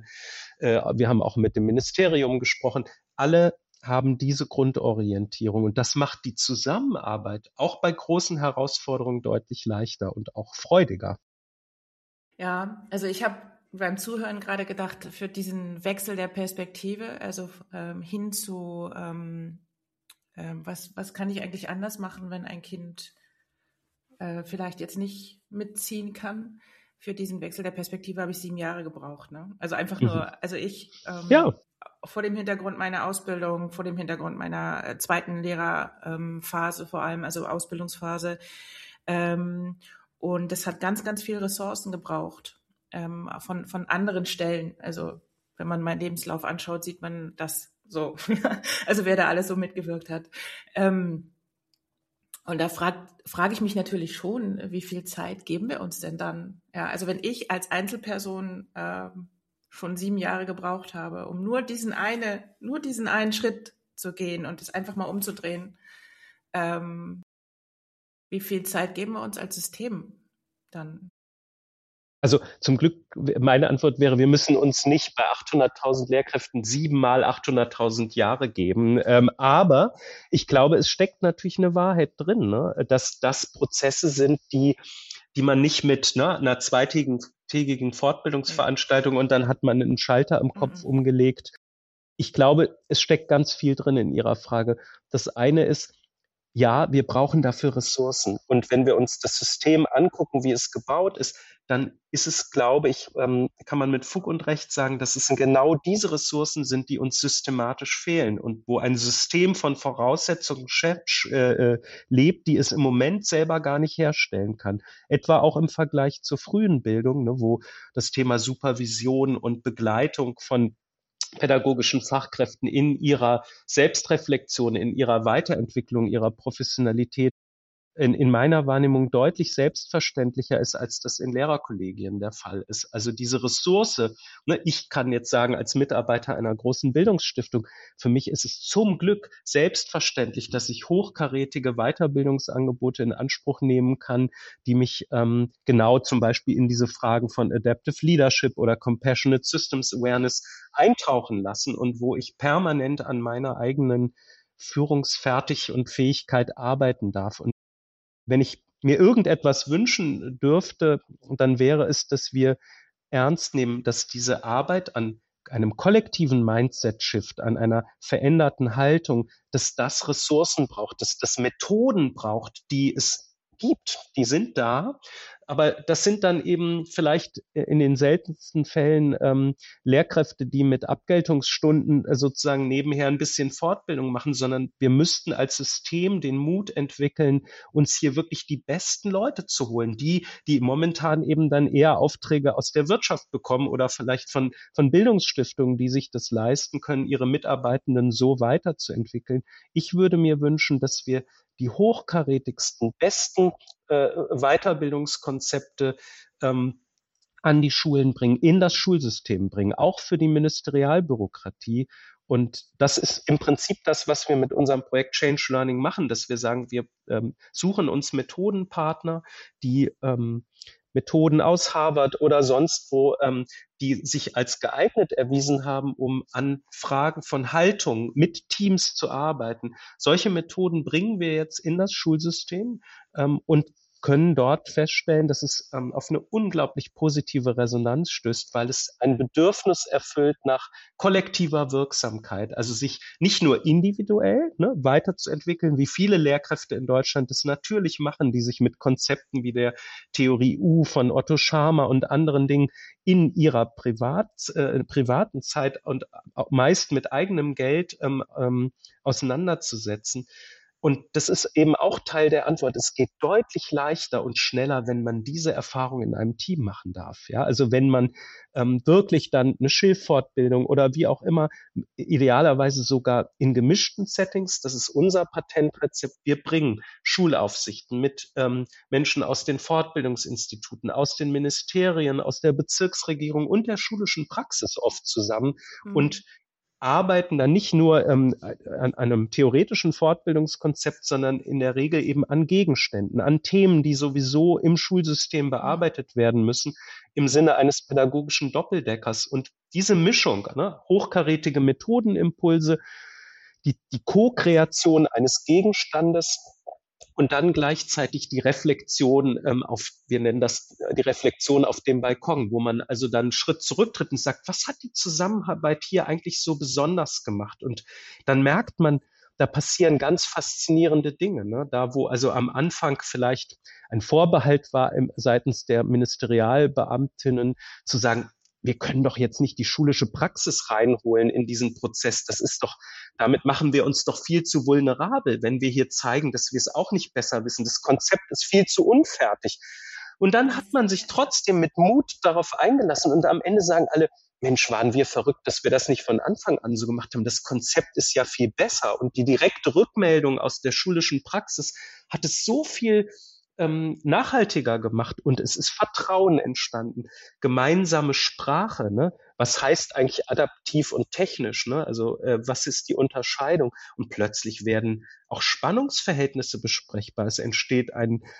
wir haben auch mit dem Ministerium gesprochen. Alle haben diese Grundorientierung und das macht die Zusammenarbeit auch bei großen Herausforderungen deutlich leichter und auch freudiger. Ja, also ich habe beim Zuhören gerade gedacht, für diesen Wechsel der Perspektive, also hin zu, was kann ich eigentlich anders machen, wenn ein Kind vielleicht jetzt nicht mitziehen kann. Für diesen Wechsel der Perspektive habe ich 7 Jahre gebraucht. Ne? Also einfach nur, also ich Ja, vor dem Hintergrund meiner Ausbildung, vor dem Hintergrund meiner zweiten Lehrerphase vor allem, also Ausbildungsphase. Und das hat ganz, ganz viel Ressourcen gebraucht von anderen Stellen. Also wenn man meinen Lebenslauf anschaut, sieht man das so. Also wer da alles so mitgewirkt hat. Und da frage ich mich natürlich schon, wie viel Zeit geben wir uns denn dann? Ja, also wenn ich als Einzelperson schon 7 Jahre gebraucht habe, um nur diesen einen Schritt zu gehen und es einfach mal umzudrehen, wie viel Zeit geben wir uns als System dann? also zum Glück, meine Antwort wäre, wir müssen uns nicht bei 800.000 Lehrkräften 7 mal 800.000 Jahre geben. Aber ich glaube, es steckt natürlich eine Wahrheit drin, ne? Dass das Prozesse sind, die man nicht mit einer zweitägigen Fortbildungsveranstaltung und dann hat man einen Schalter im Kopf umgelegt. Ich glaube, es steckt ganz viel drin in Ihrer Frage. Das eine ist, ja, wir brauchen dafür Ressourcen. Und wenn wir uns das System angucken, wie es gebaut ist, dann ist es, glaube ich, kann man mit Fug und Recht sagen, dass es genau diese Ressourcen sind, die uns systematisch fehlen und wo ein System von Voraussetzungen lebt, die es im Moment selber gar nicht herstellen kann. Etwa auch im Vergleich zur frühen Bildung, ne, wo das Thema Supervision und Begleitung von pädagogischen Fachkräften in ihrer Selbstreflexion, in ihrer Weiterentwicklung, ihrer Professionalität in meiner Wahrnehmung deutlich selbstverständlicher ist, als das in Lehrerkollegien der Fall ist. Also diese Ressource, ne, ich kann jetzt sagen, als Mitarbeiter einer großen Bildungsstiftung, für mich ist es zum Glück selbstverständlich, dass ich hochkarätige Weiterbildungsangebote in Anspruch nehmen kann, die mich genau zum Beispiel in diese Fragen von Adaptive Leadership oder Compassionate Systems Awareness eintauchen lassen und wo ich permanent an meiner eigenen Führungsfertig und Fähigkeit arbeiten darf. Und wenn ich mir irgendetwas wünschen dürfte, dann wäre es, dass wir ernst nehmen, dass diese Arbeit an einem kollektiven Mindset-Shift, an einer veränderten Haltung, dass das Ressourcen braucht, dass das Methoden braucht, die es gibt. Die sind da, aber das sind dann eben vielleicht in den seltensten Fällen Lehrkräfte, die mit Abgeltungsstunden sozusagen nebenher ein bisschen Fortbildung machen, sondern wir müssten als System den Mut entwickeln, uns hier wirklich die besten Leute zu holen, die momentan eben dann eher Aufträge aus der Wirtschaft bekommen oder vielleicht von Bildungsstiftungen, die sich das leisten können, ihre Mitarbeitenden so weiterzuentwickeln. Ich würde mir wünschen, dass wir die hochkarätigsten, besten Weiterbildungskonzepte an die Schulen bringen, in das Schulsystem bringen, auch für die Ministerialbürokratie. Und das ist im Prinzip das, was wir mit unserem Projekt Change Learning machen, dass wir sagen, wir suchen uns Methodenpartner, die Methoden aus Harvard oder sonst wo, die sich als geeignet erwiesen haben, um an Fragen von Haltung mit Teams zu arbeiten. Solche Methoden bringen wir jetzt in das Schulsystem und können dort feststellen, dass es auf eine unglaublich positive Resonanz stößt, weil es ein Bedürfnis erfüllt nach kollektiver Wirksamkeit, also sich nicht nur individuell weiterzuentwickeln, wie viele Lehrkräfte in Deutschland es natürlich machen, die sich mit Konzepten wie der Theorie U von Otto Scharmer und anderen Dingen in ihrer privaten Zeit und meist mit eigenem Geld auseinanderzusetzen. Und das ist eben auch Teil der Antwort. Es geht deutlich leichter und schneller, wenn man diese Erfahrung in einem Team machen darf. Ja, also wenn man wirklich dann eine Schilffortbildung oder wie auch immer, idealerweise sogar in gemischten Settings, das ist unser Patentrezept. Wir bringen Schulaufsichten mit Menschen aus den Fortbildungsinstituten, aus den Ministerien, aus der Bezirksregierung und der schulischen Praxis oft zusammen und arbeiten dann nicht nur an einem theoretischen Fortbildungskonzept, sondern in der Regel eben an Gegenständen, an Themen, die sowieso im Schulsystem bearbeitet werden müssen, im Sinne eines pädagogischen Doppeldeckers. Und diese Mischung, hochkarätige Methodenimpulse, die Co-Kreation eines Gegenstandes und dann gleichzeitig die Reflexion wir nennen das die Reflexion auf dem Balkon, wo man also dann einen Schritt zurücktritt und sagt, was hat die Zusammenarbeit hier eigentlich so besonders gemacht? Und dann merkt man, da passieren ganz faszinierende Dinge, ne? Da, wo also am Anfang vielleicht ein Vorbehalt war seitens der Ministerialbeamtinnen zu sagen, wir können doch jetzt nicht die schulische Praxis reinholen in diesen Prozess. Damit machen wir uns doch viel zu vulnerabel, wenn wir hier zeigen, dass wir es auch nicht besser wissen. Das Konzept ist viel zu unfertig. Und dann hat man sich trotzdem mit Mut darauf eingelassen und am Ende sagen alle, Mensch, waren wir verrückt, dass wir das nicht von Anfang an so gemacht haben. Das Konzept ist ja viel besser. Und die direkte Rückmeldung aus der schulischen Praxis hat es so viel nachhaltiger gemacht und es ist Vertrauen entstanden, gemeinsame Sprache, ne? Was heißt eigentlich adaptiv und technisch, ne? Also was ist die Unterscheidung? Und plötzlich werden auch Spannungsverhältnisse besprechbar. Es entsteht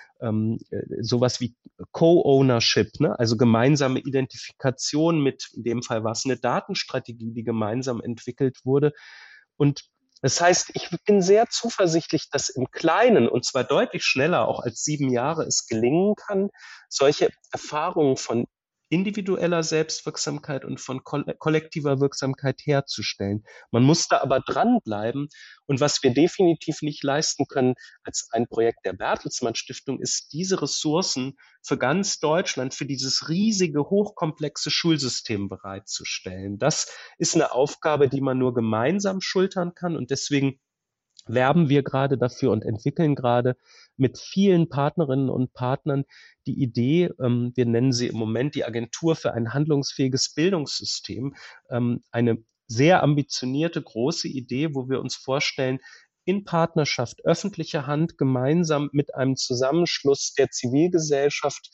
sowas wie Co-Ownership, ne? Also gemeinsame Identifikation in dem Fall war es eine Datenstrategie, die gemeinsam entwickelt wurde. Und das heißt, ich bin sehr zuversichtlich, dass im Kleinen, und zwar deutlich schneller, auch als 7 Jahre, es gelingen kann, solche Erfahrungen von individueller Selbstwirksamkeit und von kollektiver Wirksamkeit herzustellen. Man muss da aber dranbleiben. Und was wir definitiv nicht leisten können als ein Projekt der Bertelsmann Stiftung, ist diese Ressourcen für ganz Deutschland, für dieses riesige, hochkomplexe Schulsystem bereitzustellen. Das ist eine Aufgabe, die man nur gemeinsam schultern kann. Und deswegen werben wir gerade dafür und entwickeln gerade mit vielen Partnerinnen und Partnern die Idee, wir nennen sie im Moment die Agentur für ein handlungsfähiges Bildungssystem, eine sehr ambitionierte, große Idee, wo wir uns vorstellen, in Partnerschaft öffentlicher Hand gemeinsam mit einem Zusammenschluss der Zivilgesellschaft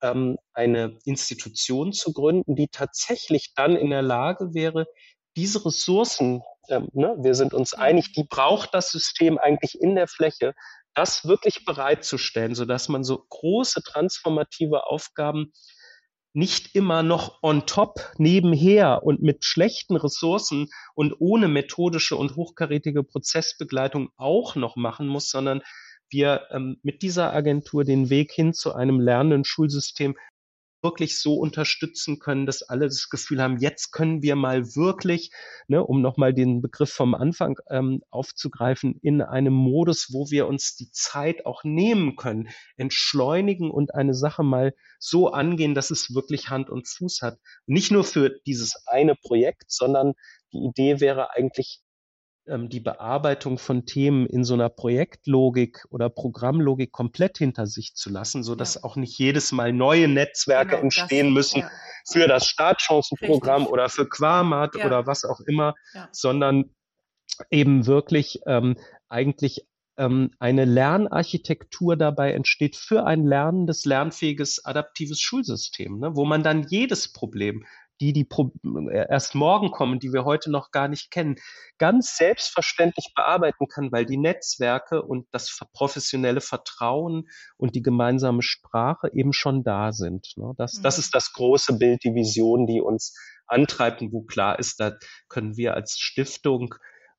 eine Institution zu gründen, die tatsächlich dann in der Lage wäre, diese Ressourcen, wir sind uns einig, die braucht das System eigentlich in der Fläche, das wirklich bereitzustellen, sodass man so große transformative Aufgaben nicht immer noch on top nebenher und mit schlechten Ressourcen und ohne methodische und hochkarätige Prozessbegleitung auch noch machen muss, sondern wir mit dieser Agentur den Weg hin zu einem lernenden Schulsystem wirklich so unterstützen können, dass alle das Gefühl haben, jetzt können wir mal wirklich, ne, um nochmal den Begriff vom Anfang aufzugreifen, in einem Modus, wo wir uns die Zeit auch nehmen können, entschleunigen und eine Sache mal so angehen, dass es wirklich Hand und Fuß hat. Nicht nur für dieses eine Projekt, sondern die Idee wäre eigentlich, die Bearbeitung von Themen in so einer Projektlogik oder Programmlogik komplett hinter sich zu lassen, so dass auch nicht jedes Mal neue Netzwerke entstehen müssen für das Startchancenprogramm oder für Quamat oder was auch immer, sondern eben wirklich eigentlich eine Lernarchitektur dabei entsteht für ein lernendes, lernfähiges, adaptives Schulsystem, ne, wo man dann jedes Problem, die erst morgen kommen, die wir heute noch gar nicht kennen, ganz selbstverständlich bearbeiten kann, weil die Netzwerke und das professionelle Vertrauen und die gemeinsame Sprache eben schon da sind. Ne? Das ist das große Bild, die Vision, die uns antreibt und wo klar ist, da können wir als Stiftung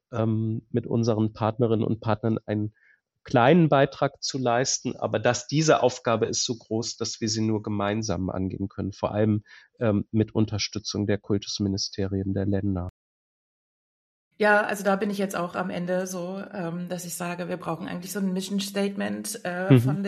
mit unseren Partnerinnen und Partnern einen kleinen Beitrag zu leisten, aber diese Aufgabe ist so groß, dass wir sie nur gemeinsam angehen können, vor allem mit Unterstützung der Kultusministerien der Länder. Ja, also da bin ich jetzt auch am Ende so, dass ich sage, wir brauchen eigentlich so ein Mission Statement von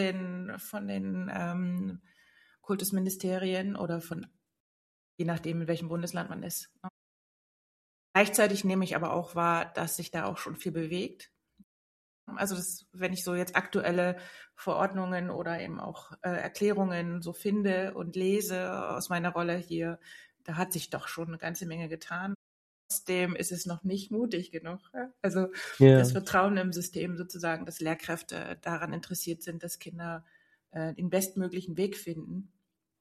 den Kultusministerien oder je nachdem, in welchem Bundesland man ist. Gleichzeitig nehme ich aber auch wahr, dass sich da auch schon viel bewegt. Also wenn ich so jetzt aktuelle Verordnungen oder eben auch Erklärungen so finde und lese aus meiner Rolle hier, da hat sich doch schon eine ganze Menge getan. Trotzdem ist es noch nicht mutig genug. Also das Vertrauen im System sozusagen, dass Lehrkräfte daran interessiert sind, dass Kinder den bestmöglichen Weg finden.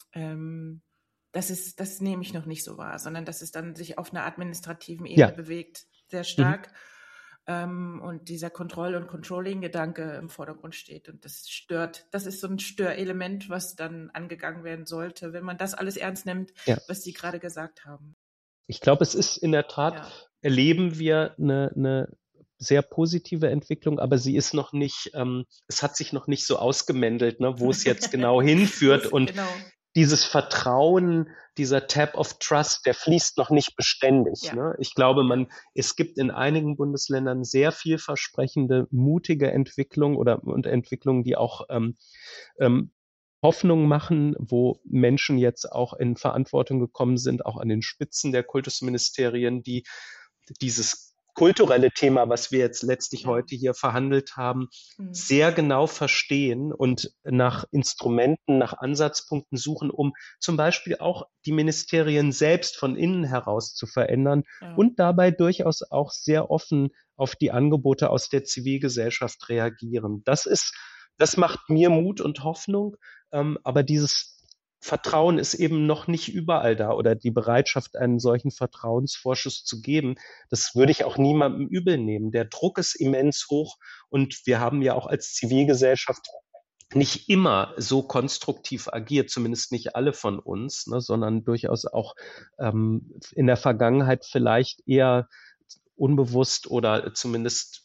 Das nehme ich noch nicht so wahr, sondern dass es dann sich auf einer administrativen Ebene bewegt, sehr stark. Und dieser Kontroll- und Controlling-Gedanke im Vordergrund steht. Und das stört. Das ist so ein Störelement, was dann angegangen werden sollte, wenn man das alles ernst nimmt, was Sie gerade gesagt haben. Ich glaube, es ist in der Tat, erleben wir eine sehr positive Entwicklung, aber sie ist noch nicht, es hat sich noch nicht so ausgemändelt, ne, wo es jetzt genau hinführt. Und genau. dieses Vertrauen, dieser Tap of Trust, der fließt noch nicht beständig. Ja. Ne? Ich glaube, es gibt in einigen Bundesländern sehr vielversprechende, mutige Entwicklungen und Entwicklungen, die auch Hoffnung machen, wo Menschen jetzt auch in Verantwortung gekommen sind, auch an den Spitzen der Kultusministerien, die dieses kulturelle Thema, was wir jetzt letztlich heute hier verhandelt haben, sehr genau verstehen und nach Instrumenten, nach Ansatzpunkten suchen, um zum Beispiel auch die Ministerien selbst von innen heraus zu verändern und dabei durchaus auch sehr offen auf die Angebote aus der Zivilgesellschaft reagieren. Das macht mir Mut und Hoffnung, aber dieses Vertrauen ist eben noch nicht überall da oder die Bereitschaft, einen solchen Vertrauensvorschuss zu geben, das würde ich auch niemandem übel nehmen. Der Druck ist immens hoch und wir haben ja auch als Zivilgesellschaft nicht immer so konstruktiv agiert, zumindest nicht alle von uns, ne, sondern durchaus auch in der Vergangenheit vielleicht eher unbewusst oder zumindest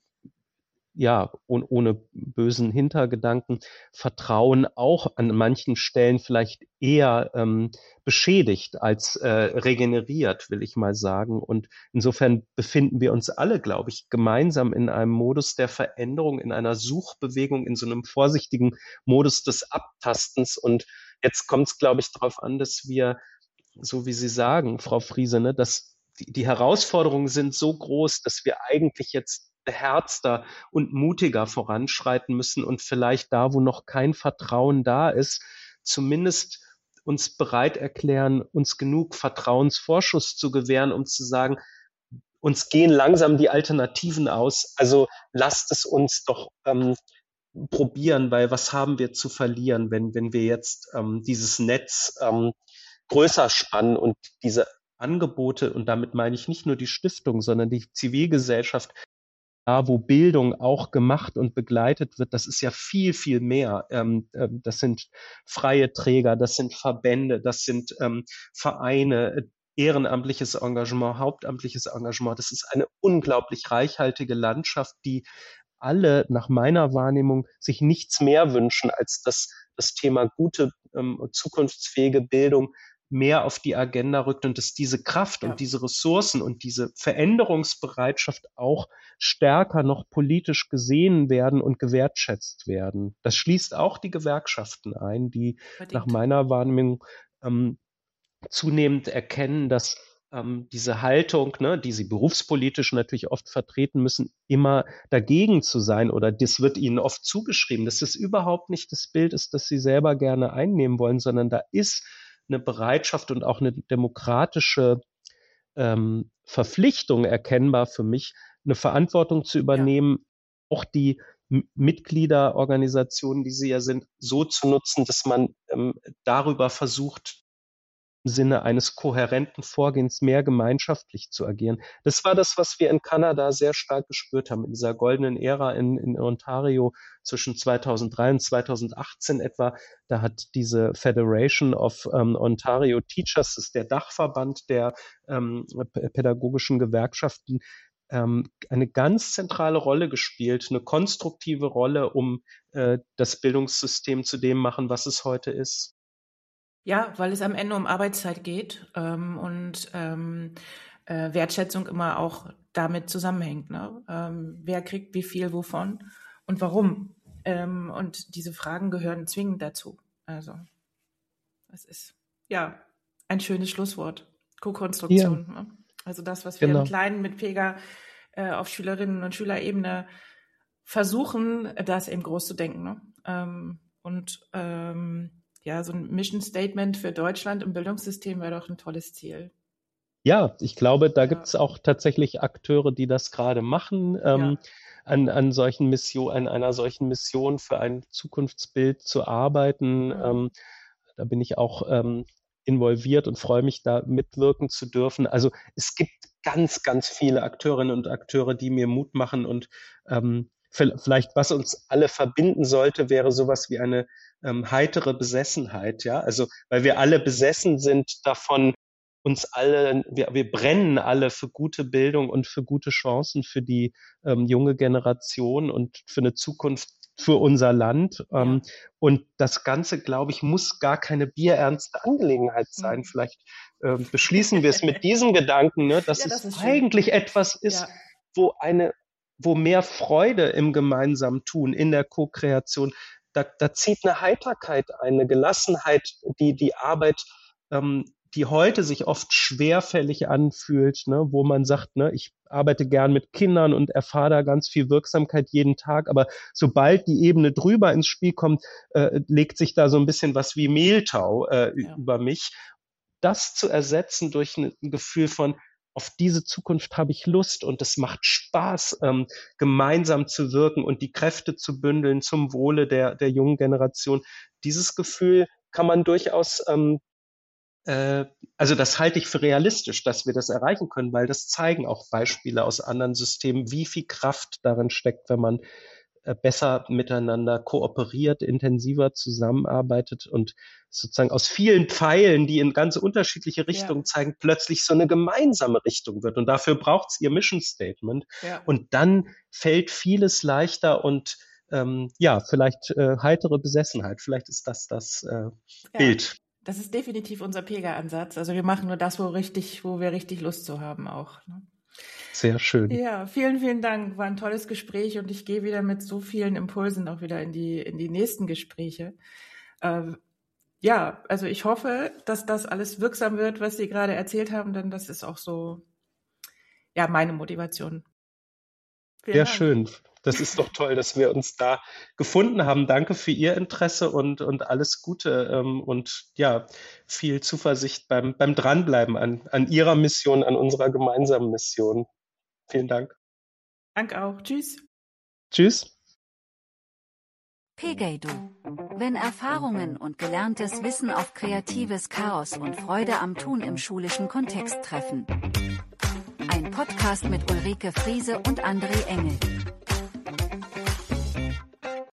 ohne bösen Hintergedanken, Vertrauen auch an manchen Stellen vielleicht eher beschädigt als regeneriert, will ich mal sagen. Und insofern befinden wir uns alle, glaube ich, gemeinsam in einem Modus der Veränderung, in einer Suchbewegung, in so einem vorsichtigen Modus des Abtastens. Und jetzt kommt es, glaube ich, darauf an, dass wir, so wie Sie sagen, Frau Friese, ne, dass die Herausforderungen sind so groß, dass wir eigentlich jetzt beherzter und mutiger voranschreiten müssen und vielleicht da, wo noch kein Vertrauen da ist, zumindest uns bereit erklären, uns genug Vertrauensvorschuss zu gewähren, um zu sagen, uns gehen langsam die Alternativen aus, also lasst es uns doch probieren, weil was haben wir zu verlieren, wenn wir jetzt dieses Netz größer spannen und diese Angebote, und damit meine ich nicht nur die Stiftung, sondern die Zivilgesellschaft, da wo Bildung auch gemacht und begleitet wird, das ist ja viel, viel mehr. Das sind freie Träger, das sind Verbände, das sind Vereine, ehrenamtliches Engagement, hauptamtliches Engagement. Das ist eine unglaublich reichhaltige Landschaft, die alle nach meiner Wahrnehmung sich nichts mehr wünschen, als dass das Thema gute, zukunftsfähige Bildung mehr auf die Agenda rückt und dass diese Kraft und diese Ressourcen und diese Veränderungsbereitschaft auch stärker noch politisch gesehen werden und gewertschätzt werden. Das schließt auch die Gewerkschaften ein, die nach meiner Wahrnehmung zunehmend erkennen, dass diese Haltung, ne, die sie berufspolitisch natürlich oft vertreten müssen, immer dagegen zu sein, oder das wird ihnen oft zugeschrieben, dass das überhaupt nicht das Bild ist, das sie selber gerne einnehmen wollen, sondern da ist eine Bereitschaft und auch eine demokratische Verpflichtung erkennbar für mich, eine Verantwortung zu übernehmen, auch die Mitgliederorganisationen, die sie ja sind, so zu nutzen, dass man darüber versucht, im Sinne eines kohärenten Vorgehens mehr gemeinschaftlich zu agieren. Das war das, was wir in Kanada sehr stark gespürt haben, in dieser goldenen Ära in Ontario zwischen 2003 und 2018 etwa. Da hat diese Federation of Ontario Teachers, das ist der Dachverband der pädagogischen Gewerkschaften, eine ganz zentrale Rolle gespielt, eine konstruktive Rolle, um das Bildungssystem zu dem machen, was es heute ist. Ja, weil es am Ende um Arbeitszeit geht und Wertschätzung immer auch damit zusammenhängt. Ne? Wer kriegt wie viel wovon und warum? Und diese Fragen gehören zwingend dazu. Also das ist ja ein schönes Schlusswort. Co-Konstruktion. Ne? Also das, was wir im Kleinen mit Pega auf Schülerinnen- und Schülerebene versuchen, das eben groß zu denken. Ne? Ja, so ein Mission Statement für Deutschland im Bildungssystem wäre doch ein tolles Ziel. Ja, ich glaube, da gibt es auch tatsächlich Akteure, die das gerade machen, an einer solchen Mission für ein Zukunftsbild zu arbeiten. Da bin ich auch involviert und freue mich, da mitwirken zu dürfen. Also es gibt ganz, ganz viele Akteurinnen und Akteure, die mir Mut machen, und vielleicht, was uns alle verbinden sollte, wäre sowas wie eine heitere Besessenheit, ja, also weil wir alle besessen sind davon, wir brennen alle für gute Bildung und für gute Chancen für die junge Generation und für eine Zukunft für unser Land. Und das Ganze, glaube ich, muss gar keine bierernste Angelegenheit sein. Vielleicht beschließen wir es mit diesem Gedanken, ne, dass es eigentlich etwas ist, wo mehr Freude im gemeinsamen Tun, in der Co-Kreation, da zieht eine Heiterkeit ein, eine Gelassenheit, die Arbeit, die heute sich oft schwerfällig anfühlt, ne, wo man sagt, ne, ich arbeite gern mit Kindern und erfahre da ganz viel Wirksamkeit jeden Tag, aber sobald die Ebene drüber ins Spiel kommt, legt sich da so ein bisschen was wie Mehltau über mich. Das zu ersetzen durch ein Gefühl von, auf diese Zukunft habe ich Lust und es macht Spaß, gemeinsam zu wirken und die Kräfte zu bündeln zum Wohle der jungen Generation. Dieses Gefühl kann man durchaus, also das halte ich für realistisch, dass wir das erreichen können, weil das zeigen auch Beispiele aus anderen Systemen, wie viel Kraft darin steckt, wenn man besser miteinander kooperiert, intensiver zusammenarbeitet und sozusagen aus vielen Pfeilen, die in ganz unterschiedliche Richtungen zeigen, plötzlich so eine gemeinsame Richtung wird. Und dafür braucht es ihr Mission Statement. Ja. Und dann fällt vieles leichter und vielleicht heitere Besessenheit. Vielleicht ist das Bild. Das ist definitiv unser Pega-Ansatz. Also wir machen nur das, wo wir richtig Lust zu haben auch. Ne? Sehr schön. Ja, vielen, vielen Dank. War ein tolles Gespräch und ich gehe wieder mit so vielen Impulsen auch wieder in die nächsten Gespräche. Also ich hoffe, dass das alles wirksam wird, was Sie gerade erzählt haben, denn das ist auch so, meine Motivation. Sehr schön. Das ist doch toll, dass wir uns da gefunden haben. Danke für Ihr Interesse und alles Gute und viel Zuversicht beim Dranbleiben an Ihrer Mission, an unserer gemeinsamen Mission. Vielen Dank. Danke auch. Tschüss. Tschüss. Pega-Edu. Wenn Erfahrungen und gelerntes Wissen auf kreatives Chaos und Freude am Tun im schulischen Kontext treffen. Ein Podcast mit Ulrike Friese und André Engel.